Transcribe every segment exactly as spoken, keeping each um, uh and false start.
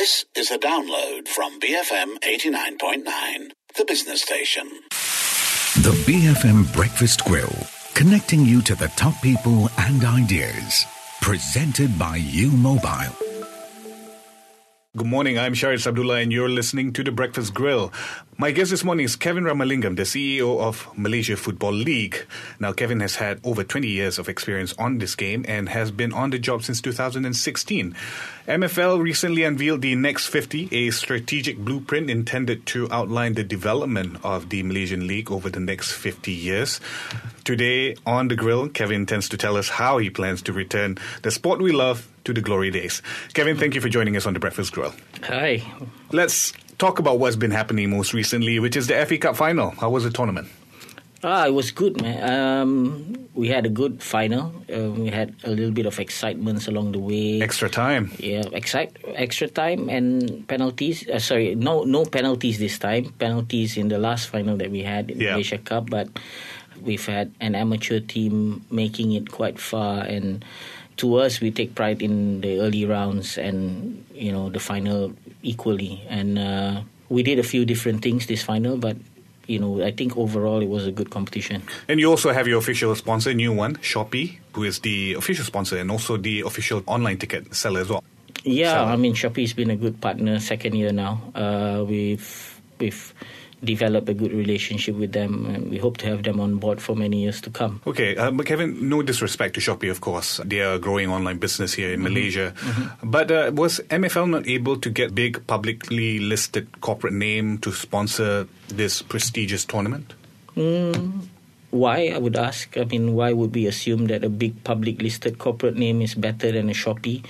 This is a download from B F M eighty-nine point nine, the business station. The B F M Breakfast Grill, connecting you to the top people and ideas. Presented by U Mobile. Good morning, I'm Shahid Abdullah and you're listening to The Breakfast Grill. My guest this morning is Kevin Ramalingam, the C E O of Malaysia Football League. Now, Kevin has had over twenty years of experience on this game and has been on the job since two thousand sixteen. M F L recently unveiled the Next fifty, a strategic blueprint intended to outline the development of the Malaysian League over the next fifty years. Today on The Grill, Kevin intends to tell us how he plans to return the sport we love to the glory days. Kevin, thank you for joining us on The Breakfast Grill. Hi. Let's talk about what's been happening most recently, which is the F A Cup final. How was the tournament? Ah, it was good, man. Um, we had a good final. Uh, we had a little bit of excitement along the way. Extra time. Yeah, excite, extra time and penalties. Uh, sorry, no no penalties this time. Penalties in the last final that we had in yeah. the Asia Cup. But we've had an amateur team making it quite far. And to us, we take pride in the early rounds and, you know, the final equally. And uh, we did a few different things this final, but you know, I think overall it was a good competition. And you also have your official sponsor, new one, Shopee, who is the official sponsor and also the official online ticket seller as well. Yeah, so, I mean, Shopee's been a good partner, second year now. Uh, we've we've developed a good relationship with them, and we hope to have them on board for many years to come. Okay, uh, but Kevin, no disrespect to Shopee, of course. They are a growing online business here in mm-hmm. Malaysia. Mm-hmm. But uh, was M F L not able to get big publicly listed corporate name to sponsor this prestigious tournament? Mm, why, I would ask. I mean, why would we assume that a big public listed corporate name is better than a Shopee?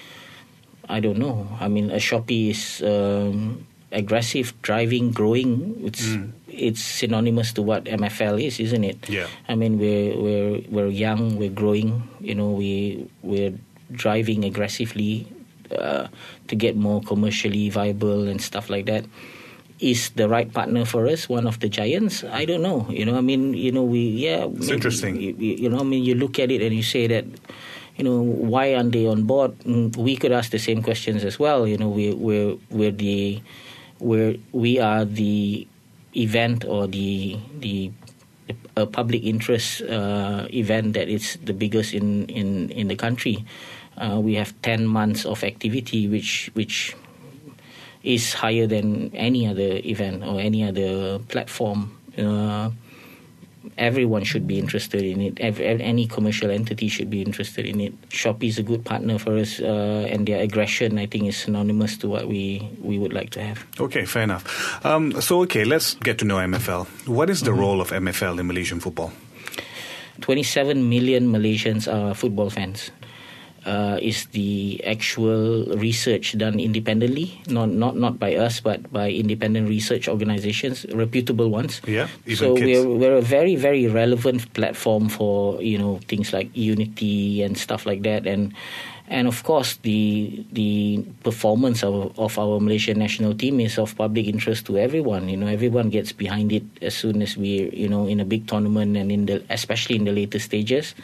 I don't know. I mean, a Shopee is Um, aggressive, driving, growing. It's mm. it's synonymous to what M F L is, isn't it? Yeah. I mean, we're we're we're young, we're growing. You know, we we're driving aggressively uh, to get more commercially viable and stuff like that. Is the right partner for us one of the giants? I don't know. You know, I mean, you know, we yeah. It's maybe, interesting. You, you know, I mean, you look at it and you say that, you know, why aren't they on board? We could ask the same questions as well. You know, we we're we're the where we are the event or the the a public interest uh, event that is the biggest in, in, in the country. Uh, we have ten months of activity, which which is higher than any other event or any other platform. Uh, Everyone should be interested in it. Every, any commercial entity should be interested in it. Shopee is a good partner for us, uh, and their aggression, I think, is synonymous to what we, we would like to have. Okay, fair enough. Um, so, okay, let's get to know M F L. What is the mm-hmm. role of M F L in Malaysian football? twenty-seven million Malaysians are football fans. Uh, is the actual research done independently, not not not by us, but by independent research organizations, reputable ones. Yeah, even so kids. we're we're a very very relevant platform for, you know, things like unity and stuff like that, and and of course the the performance of of our Malaysian national team is of public interest to everyone. You know, everyone gets behind it as soon as we, you know, in a big tournament and in the especially in the later stages.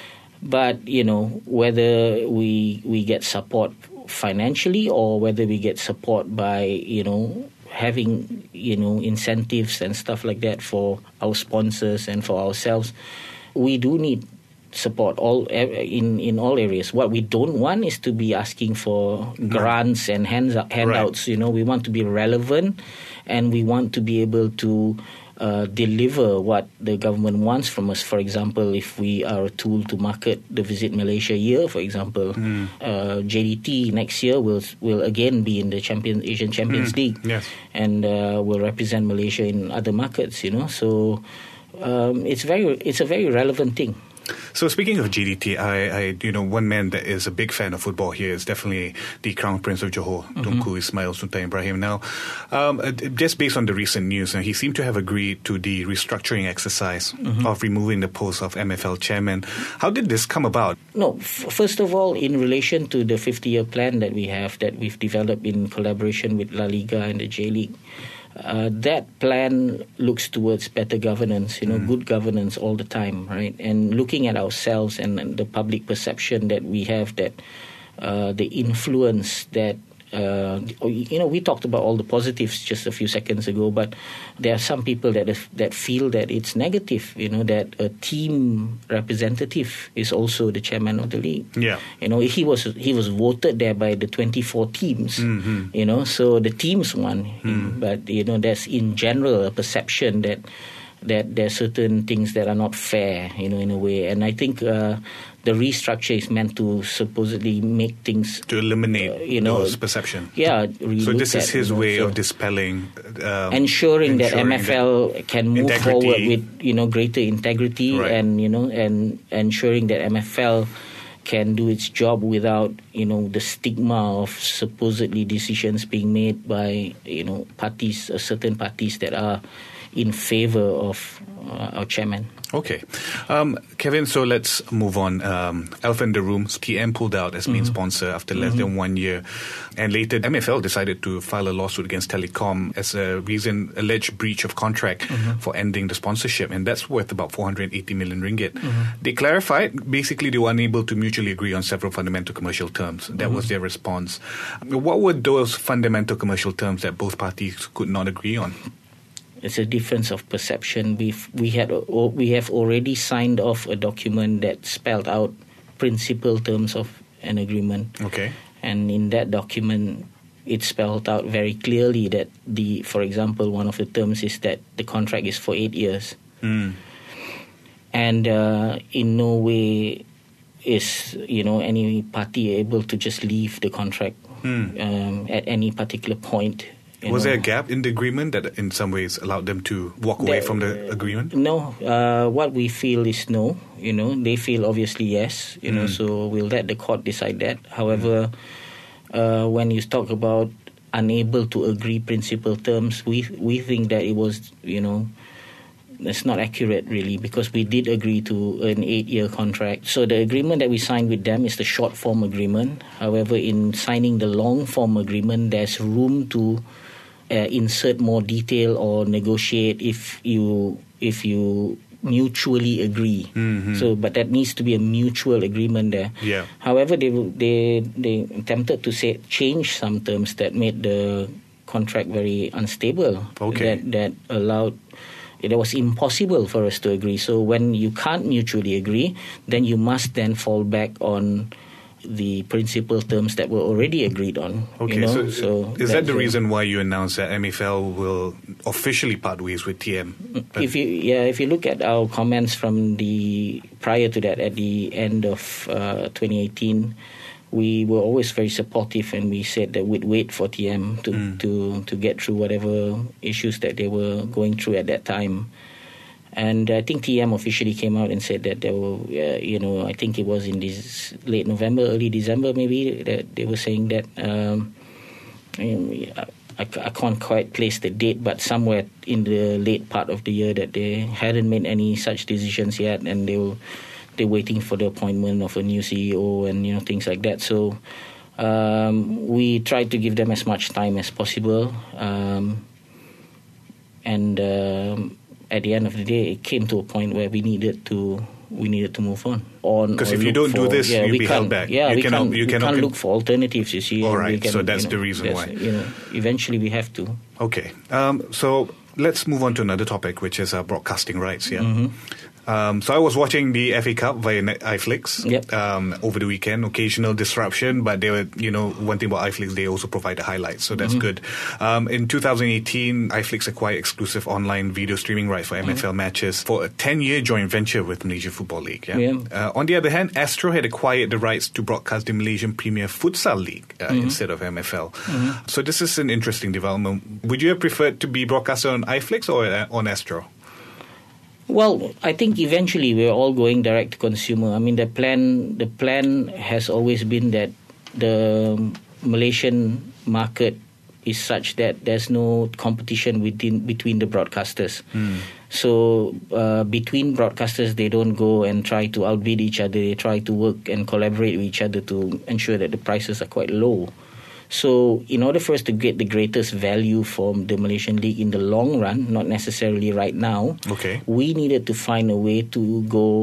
But, you know, whether we we get support financially or whether we get support by, you know, having, you know, incentives and stuff like that for our sponsors and for ourselves, we do need support all in, in all areas. What we don't want is to be asking for grants and hands, handouts. Right. You know, we want to be relevant and we want to be able to Uh, deliver what the government wants from us. For example, if we are a tool to market the Visit Malaysia year, for example, mm. uh, J D T next year will will again be in the Champion Asian Champions mm. League, yes. and uh, will represent Malaysia in other markets. You know, so um, it's very it's a very relevant thing. So speaking of G D T, I, I, you know, one man that is a big fan of football here is definitely the Crown Prince of Johor, mm-hmm. Tunku Ismail Sultan Ibrahim. Now, um, just based on the recent news, he seemed to have agreed to the restructuring exercise mm-hmm. of removing the post of M F L chairman. How did this come about? No, f- first of all, in relation to the fifty-year plan that we have, that we've developed in collaboration with La Liga and the J-League, Uh, that plan looks towards better governance, you know, mm. good governance all the time, right? And looking at ourselves and, and the public perception that we have, that uh, the influence that uh, you know, we talked about all the positives just a few seconds ago, but there are some people that that feel that it's negative, you know, that a team representative is also the chairman of the league. Yeah. You know, he was he was voted there by the twenty-four teams, mm-hmm. you know, so the teams won. Mm. But, you know, there's in general a perception that that there are certain things that are not fair, you know, in a way. And I think uh, the restructure is meant to supposedly make things... To eliminate uh, you know, those perceptions. Yeah. So this at, is his you know, way so of dispelling... Um, ensuring, ensuring that M F L that can move integrity. forward with, you know, greater integrity Right. and, you know, and ensuring that M F L can do its job without, you know, the stigma of supposedly decisions being made by, you know, parties, uh, certain parties that are in favor of uh, our chairman. Okay. Um, Kevin, so let's move on. Um, Elephant in the Room, T M pulled out as main mm-hmm. sponsor after less mm-hmm. than one year. And later, M F L decided to file a lawsuit against Telecom as a reason, alleged breach of contract mm-hmm. for ending the sponsorship. And that's worth about four hundred eighty million ringgit. Mm-hmm. They clarified, basically, they were unable to mutually agree on several fundamental commercial terms. That mm-hmm. was their response. What were those fundamental commercial terms that both parties could not agree on? It's a difference of perception. We've we had we have already signed off a document that spelled out principal terms of an agreement. Okay. And in that document, it spelled out very clearly that the, for example, one of the terms is that the contract is for eight years, mm. and uh, in no way is, you know, any party able to just leave the contract mm. um, at any particular point. You was know. there a gap in the agreement that in some ways allowed them to walk away the, from the agreement? No. Uh, what we feel is no. You know, they feel obviously yes. You mm. know, so we'll let the court decide that. However, mm. uh, when you talk about unable to agree principal terms, we we think that it was, you know, it's not accurate really, because we did agree to an eight-year contract. So the agreement that we signed with them is the short-form agreement. However, in signing the long-form agreement, there's room to Uh, insert more detail or negotiate if you if you mutually agree. Mm-hmm. So, but that needs to be a mutual agreement there. Yeah. However, they they they attempted to say change some terms that made the contract very unstable. Okay. That that allowed. It was impossible for us to agree. So when you can't mutually agree, then you must then fall back on the principal terms that were already agreed on. Okay, you know? so, so is that the reason why you announced that M F L will officially part ways with T M? If you yeah, if you look at our comments from the prior to that, at the end of uh, twenty eighteen, we were always very supportive, and we said that we'd wait for T M to mm. to to get through whatever issues that they were going through at that time. And I think T M officially came out and said that they were, uh, you know, I think it was in this late November, early December maybe, that they were saying that, um, I, I can't quite place the date, but somewhere in the late part of the year that they hadn't made any such decisions yet, and they were they're waiting for the appointment of a new C E O and, you know, things like that. So um, we tried to give them as much time as possible, um, and. Um, At the end of the day, it came to a point where we needed to we needed to move on. on because if you don't for, do this, yeah, you'll be held back. Yeah, you we cannot, can't, you we cannot can't con- look for alternatives, you see. All right, can, so that's you know, the reason why. You know, eventually we have to. Okay, um, so let's move on to another topic, which is uh, broadcasting rights. Yeah. Mm-hmm. Um, so I was watching the F A Cup via iFlix yep. um, over the weekend. Occasional disruption, but they were, you know, one thing about iFlix, they also provide the highlights, so that's mm-hmm. good. Um, in two thousand eighteen, iFlix acquired exclusive online video streaming rights for M F L mm-hmm. matches for a ten-year joint venture with Malaysia Football League. Yeah. yeah. Uh, on the other hand, Astro had acquired the rights to broadcast the Malaysian Premier Futsal League uh, mm-hmm. instead of M F L. Mm-hmm. So this is an interesting development. Would you have preferred to be broadcasted on iFlix or uh, on Astro? Well, I think eventually we're all going direct to consumer. I mean, the plan the plan has always been that the Malaysian market is such that there's no competition within between the broadcasters. Mm. So uh, between broadcasters, they don't go and try to outbid each other. They try to work and collaborate with each other to ensure that the prices are quite low. So in order for us to get the greatest value from the Malaysian League in the long run, not necessarily right now, okay. we needed to find a way to go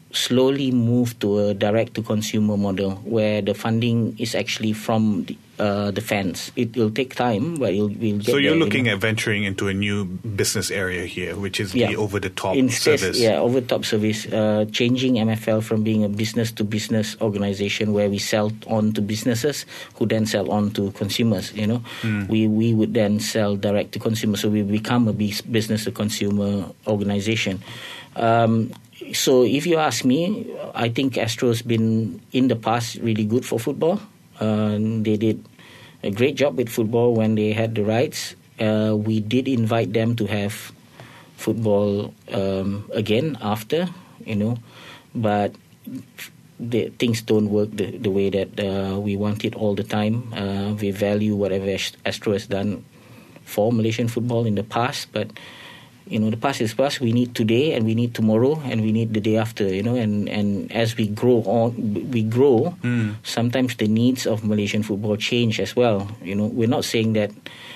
slowly move to a direct-to-consumer model where the funding is actually from the, uh, the fans. It will take time, but it'll, we'll get So you're there, looking you know. at venturing into a new business area here, which is Yeah. the over-the-top Instead, service. Yeah, over-the-top service. Uh, changing M F L from being a business-to-business organization where we sell on to businesses who then sell on to consumers, you know. Mm. We we would then sell direct-to-consumer. So we become a business-to-consumer organization. Um, So if you ask me, I think Astro's been, in the past, really good for football. Uh, they did a great job with football when they had the rights. Uh, we did invite them to have football um, again after, you know, but the, things don't work the, the way that uh, we want it all the time. Uh, we value whatever Astro has done for Malaysian football in the past, but you know, the past is past. We need today, and we need tomorrow, and we need the day after. You know, and, and as we grow on, we grow. Mm. Sometimes the needs of Malaysian football change as well. You know, we're not saying that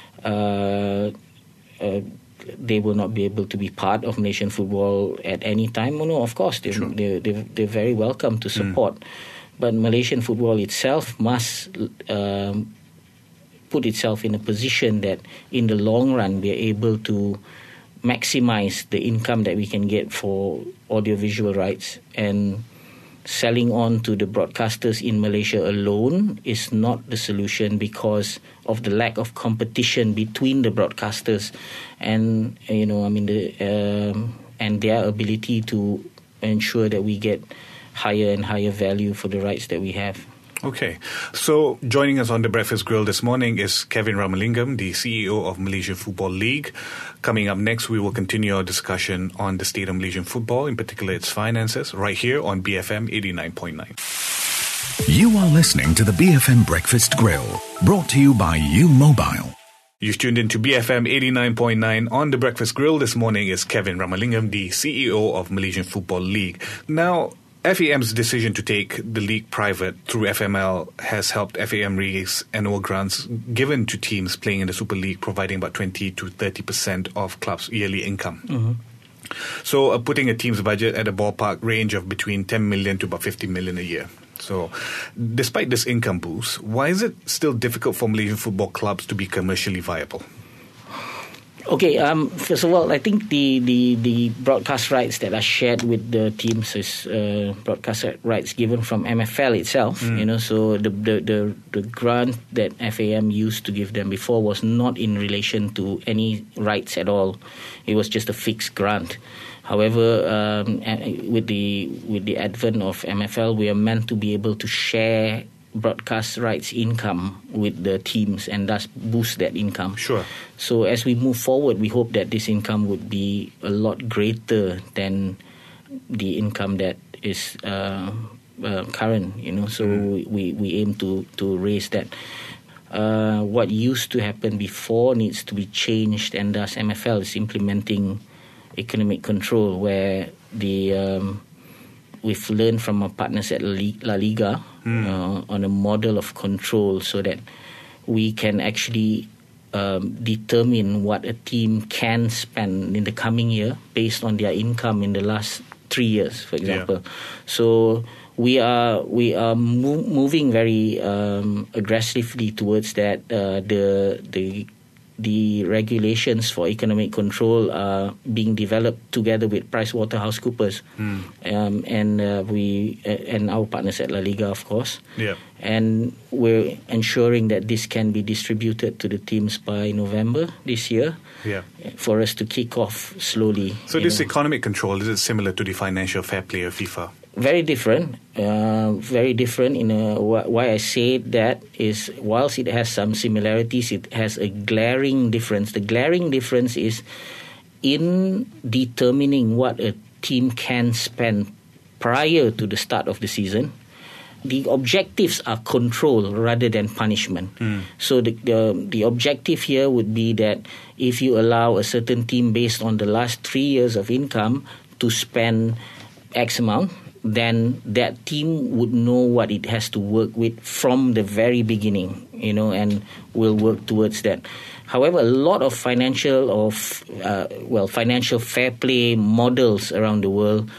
uh, uh, they will not be able to be part of Malaysian football at any time. Oh, no, of course, they're, Sure. they're, they're, they're very welcome to support. Mm. But Malaysian football itself must um, put itself in a position that, in the long run, we are able to maximize the income that we can get for audiovisual rights, and selling on to the broadcasters in Malaysia alone is not the solution because of the lack of competition between the broadcasters and, you know, I mean, the um, and their ability to ensure that we get higher and higher value for the rights that we have. Okay. So joining us on the Breakfast Grill this morning is Kevin Ramalingam, the C E O of Malaysia Football League. Coming up next, we will continue our discussion on the state of Malaysian football, in particular its finances, right here on B F M eighty-nine point nine. You are listening to the B F M Breakfast Grill, brought to you by U Mobile. You've tuned in to B F M eighty-nine point nine. On the Breakfast Grill this morning is Kevin Ramalingam, the C E O of Malaysian Football League. Now, F A M's decision to take the league private through F M L has helped F A M raise annual grants given to teams playing in the Super League, providing about twenty to thirty percent of clubs' yearly income. Mm-hmm. So uh, putting a team's budget at a ballpark range of between ten million to about fifty million a year. So despite this income boost, why is it still difficult for Malaysian football clubs to be commercially viable? Okay, um, first of all, I think the, the, the broadcast rights that are shared with the teams is uh, broadcast rights given from M F L itself. Mm. You know, so the, the the the grant that F A M used to give them before was not in relation to any rights at all. It was just a fixed grant. However, um, with the with the advent of M F L, we are meant to be able to share broadcast rights income with the teams and thus boost that income. Sure. So as we move forward, we hope that this income would be a lot greater than the income that is uh, uh, current, you know. So mm. we, we aim to, to raise that. Uh, what used to happen before needs to be changed, and thus M F L is implementing economic control where the... Um, we've learned from our partners at La Liga mm. uh, on a model of control so that we can actually um, determine what a team can spend in the coming year based on their income in the last three years, for example. Yeah. So we are we are mo- moving very um, aggressively towards that. Uh, the the The regulations for economic control are being developed together with PricewaterhouseCoopers, mm. um, and uh, we uh, and our partners at La Liga, of course. Yeah. And we're ensuring that this can be distributed to the teams by November this year. Yeah. For us to kick off slowly. So this know. economic control, is it similar to the financial fair play of FIFA? Very different, uh, very different. In a, why I say that is, whilst it has some similarities, it has a glaring difference. The glaring difference is in determining what a team can spend prior to the start of the season. The objectives are control rather than punishment. Mm. So the, the the objective here would be that if you allow a certain team based on the last three years of income to spend X amount, then that team would know what it has to work with from the very beginning, you know, and will work towards that. However, a lot of financial of uh, well financial fair play models around the world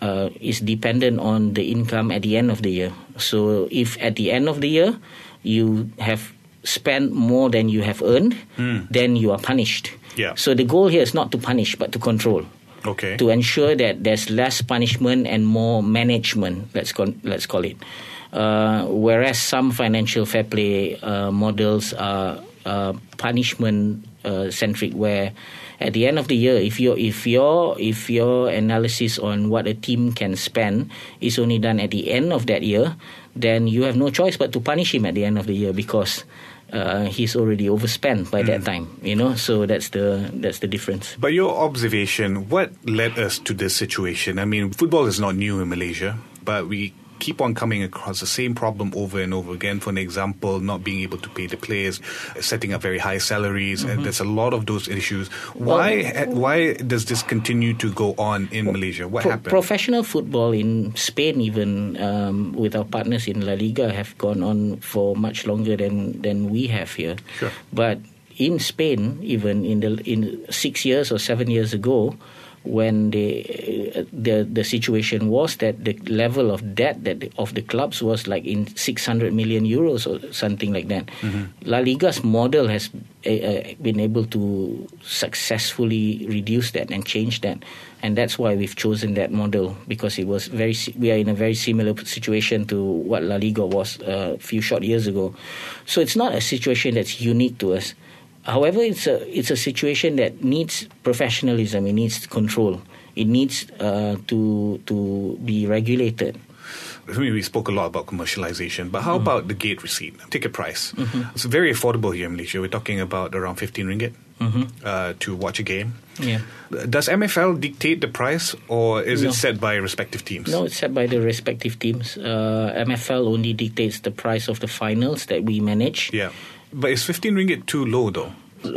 uh, is dependent on the income at the end of the year. So if at the end of the year you have spent more than you have earned, mm. then you are punished. Yeah. So the goal here is not to punish but to control. Okay. To ensure that there's less punishment and more management, let's call, let's call it. Uh, whereas some financial fair play uh, models are uh, punishment uh, centric, where at the end of the year, if your if your if your analysis on what a team can spend is only done at the end of that year, then you have no choice but to punish him at the end of the year, because Uh, he's already overspent by mm. that time, you know. So that's the that's the difference. By your observation, what led us to this situation? I mean, football is not new in Malaysia, but we keep on coming across the same problem over and over again. For an example, not being able to pay the players, setting up very high salaries, mm-hmm. and there's a lot of those issues. Why well, why does this continue to go on in well, Malaysia? What pro- happened? Professional football in Spain, even um, with our partners in La Liga, have gone on for much longer than, than we have here. Sure. But in Spain, even in the in six years or seven years ago, when the the the situation was that the level of debt that the, of the clubs was like in six hundred million euros or something like that. Mm-hmm. La Liga's model has uh, been able to successfully reduce that and change that, and that's why we've chosen that model, because it was very we are in a very similar situation to what La Liga was uh, a few short years ago. So it's not a situation that's unique to us. However, it's a it's a situation that needs professionalism. It needs control. It needs uh, to to be regulated. I mean, we spoke a lot about commercialization, but how mm. about the gate receipt, ticket price? Mm-hmm. It's very affordable here in Malaysia. We're talking about around fifteen ringgit mm-hmm. uh, to watch a game. Yeah. Does M F L dictate the price, or is no. it set by respective teams? No, it's set by the respective teams. Uh, M F L only dictates the price of the finals that we manage. Yeah. But is fifteen ringgit too low, though?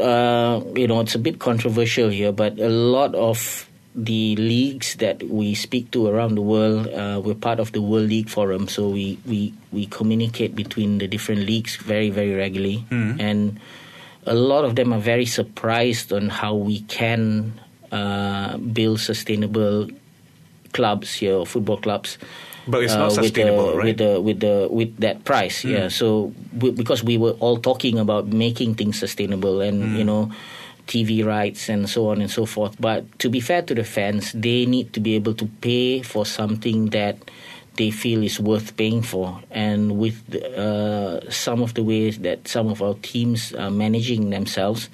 Uh, you know, it's a bit controversial here, but a lot of the leagues that we speak to around the world, uh, we're part of the World League Forum, so we, we, we communicate between the different leagues very, very regularly. Mm. And a lot of them are very surprised on how we can uh, build sustainable clubs here, or football clubs. But it's not uh, sustainable, with the, right? With the with the with that price, mm. yeah. So we, because we were all talking about making things sustainable, and mm. you know, T V rights and so on and so forth. But to be fair to the fans, they need to be able to pay for something that they feel is worth paying for. And with uh, some of the ways that some of our teams are managing themselves,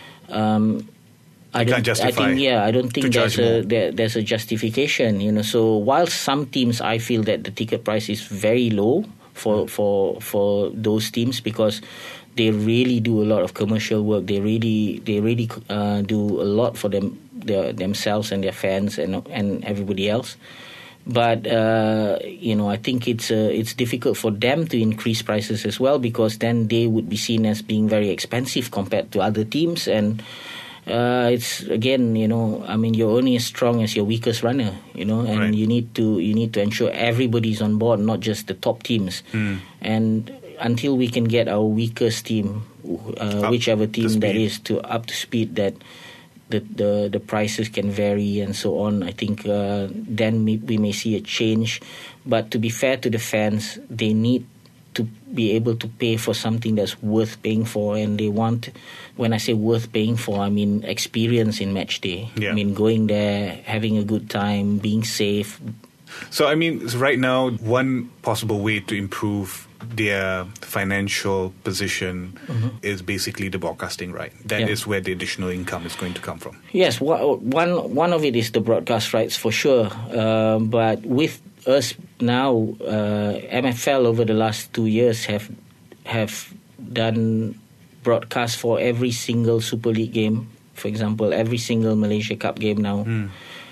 um, I don't. I think yeah. I don't think there's a there, there's a justification. You know, so while some teams, I feel that the ticket price is very low for for for those teams, because they really do a lot of commercial work. They really they really uh, do a lot for them their, themselves and their fans and and everybody else. But uh, you know, I think it's uh, it's difficult for them to increase prices as well, because then they would be seen as being very expensive compared to other teams. And Uh, it's again, you know, I mean, you're only as strong as your weakest runner, you know, and right. you need to you need to ensure everybody's on board, not just the top teams. Mm. And until we can get our weakest team, uh, whichever team that is, to up to speed, that the the, the prices can vary and so on, I think uh, then we, we may see a change. But to be fair to the fans, they need to be able to pay for something that's worth paying for, and they want, when I say worth paying for, I mean experience in match day. Yeah. I mean going there, having a good time, being safe. So I mean, right now, one possible way to improve their financial position mm-hmm. is basically the broadcasting right. That yeah. is where the additional income is going to come from. Yes, one one of it is the broadcast rights for sure, uh, but with us now, uh, M F L over the last two years have have done broadcast for every single Super League game. For example, every single Malaysia Cup game now. Mm.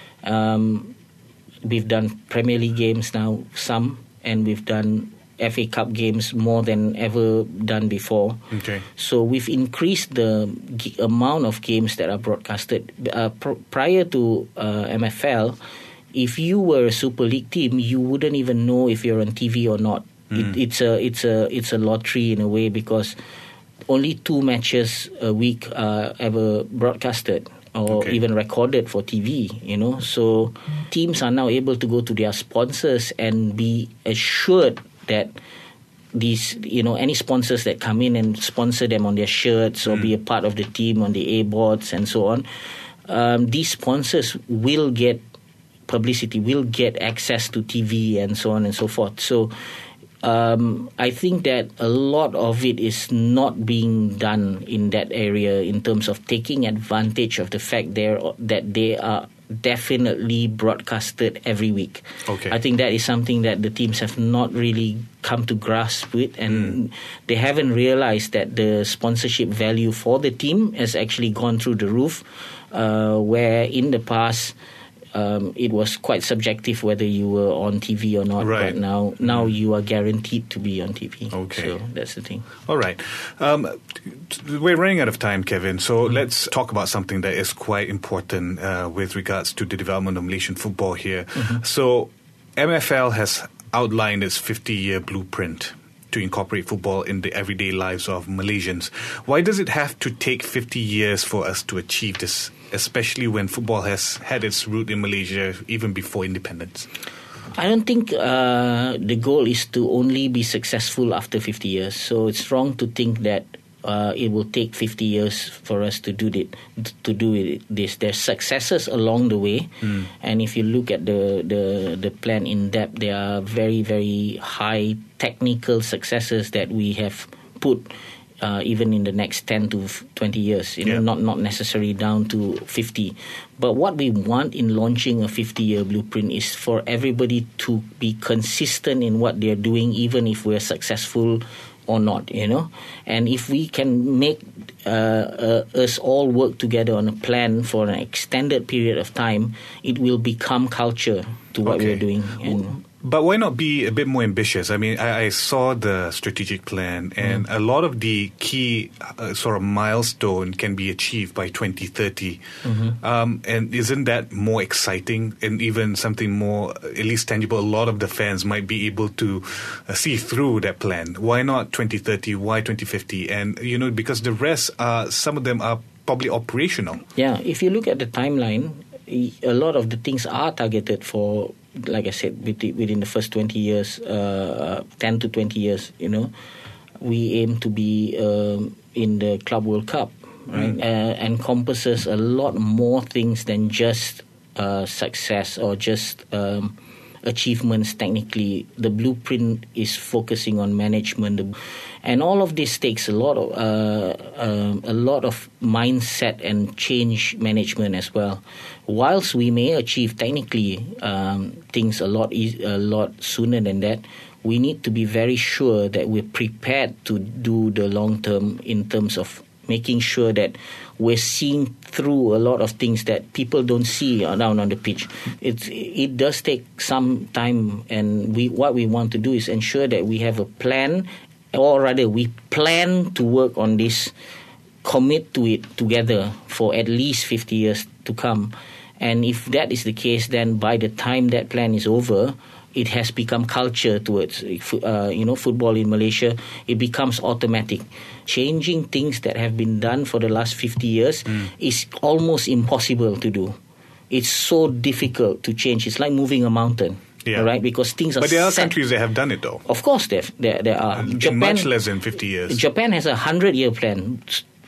Um, we've done Premier League games now, some, and we've done F A Cup games more than ever done before. Okay. So we've increased the g- amount of games that are broadcasted. Uh, pr- prior to uh, M F L, if you were a Super League team, you wouldn't even know if you're on T V or not. Mm. It, it's a it's a it's a lottery in a way, because only two matches a week are ever broadcasted, or Okay. even recorded for T V, you know. So teams are now able to go to their sponsors and be assured that these, you know, any sponsors that come in and sponsor them on their shirts or mm. be a part of the team on the A boards and so on, um, these sponsors will get publicity, will get access to T V and so on and so forth. So Um, I think that a lot of it is not being done in that area in terms of taking advantage of the fact there that they are definitely broadcasted every week. Okay. I think that is something that the teams have not really come to grasp with, and mm. they haven't realized that the sponsorship value for the team has actually gone through the roof, uh, where in the past Um, it was quite subjective whether you were on T V or not. Right. But now, now you are guaranteed to be on T V. Okay. So that's the thing. All right. Um, we're running out of time, Kevin. So mm-hmm. let's talk about something that is quite important uh, with regards to the development of Malaysian football here. Mm-hmm. So M F L has outlined its fifty-year blueprint to incorporate football in the everyday lives of Malaysians. Why does it have to take fifty years for us to achieve this, especially when football has had its root in Malaysia even before independence? I don't think uh, the goal is to only be successful after fifty years. So it's wrong to think that uh, it will take fifty years for us to do it. To do it, this, there's successes along the way, mm. and if you look at the the the plan in depth, there are very very high technical successes that we have put. Uh, even in the next ten to twenty years, you know, yeah. not not necessarily down to fifty. But what we want in launching a fifty-year blueprint is for everybody to be consistent in what they're doing, even if we're successful or not, you know. And if we can make uh, uh, us all work together on a plan for an extended period of time, it will become culture to what okay. we're doing. And But why not be a bit more ambitious? I mean, I, I saw the strategic plan, and mm. a lot of the key uh, sort of milestone can be achieved by twenty thirty. Mm-hmm. Um, and isn't that more exciting and even something more, at least tangible? A lot of the fans might be able to uh, see through that plan. Why not twenty thirty? Why twenty fifty? And, you know, because the rest, are some of them are probably operational. Yeah, if you look at the timeline, a lot of the things are targeted for, like I said, within the first twenty years, uh, ten to twenty years, you know, we aim to be um, in the Club World Cup, right? Mm. Uh, encompasses a lot more things than just uh, success or just um, achievements technically. The blueprint is focusing on management, and all of this takes a lot of uh, um, a lot of mindset and change management as well. Whilst we may achieve technically um, things a lot e- a lot sooner than that, we need to be very sure that we're prepared to do the long term in terms of making sure that we're seeing through a lot of things that people don't see down on the pitch. It's, it does take some time, and we what we want to do is ensure that we have a plan, or rather we plan to work on this, commit to it together for at least fifty years to come. And if that is the case, then by the time that plan is over, it has become culture towards uh, you know football in Malaysia. It becomes automatic. Changing things that have been done for the last fifty years mm. is almost impossible to do. It's so difficult to change. It's like moving a mountain. Yeah. Right, because things are. But there are set. countries that have done it, though. Of course, there there, there are. In Japan, much less than fifty years. Japan has a hundred-year plan.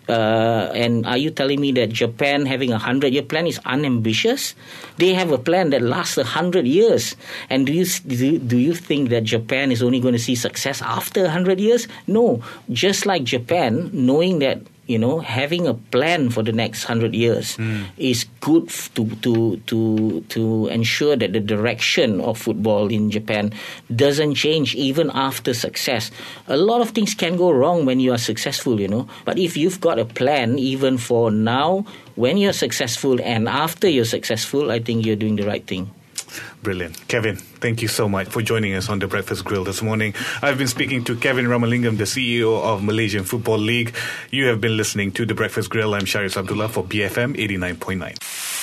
Uh, and are you telling me that Japan having a hundred-year plan is unambitious? They have a plan that lasts a hundred years. And do you do, do you think that Japan is only going to see success after a hundred years? No. Just like Japan, knowing that, you know, having a plan for the next hundred years mm. is good to to to to ensure that the direction of football in Japan doesn't change even after success. A lot of things can go wrong when you are successful, you know. But if you've got a plan, even for now, when you're successful and after you're successful, I think you're doing the right thing. Brilliant. Kevin, thank you so much for joining us on The Breakfast Grill this morning. I've been speaking to Kevin Ramalingam, the C E O of Malaysian Football League. You have been listening to The Breakfast Grill. I'm Sharif Abdullah for B F M eighty-nine point nine.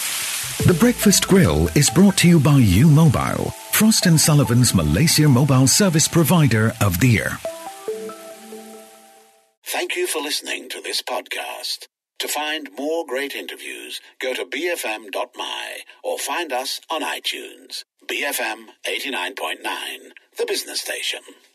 The Breakfast Grill is brought to you by U Mobile, Frost and Sullivan's Malaysia Mobile Service Provider of the Year. Thank you for listening to this podcast. To find more great interviews, go to b f m dot m y or find us on iTunes. B F M eighty-nine point nine, the business station.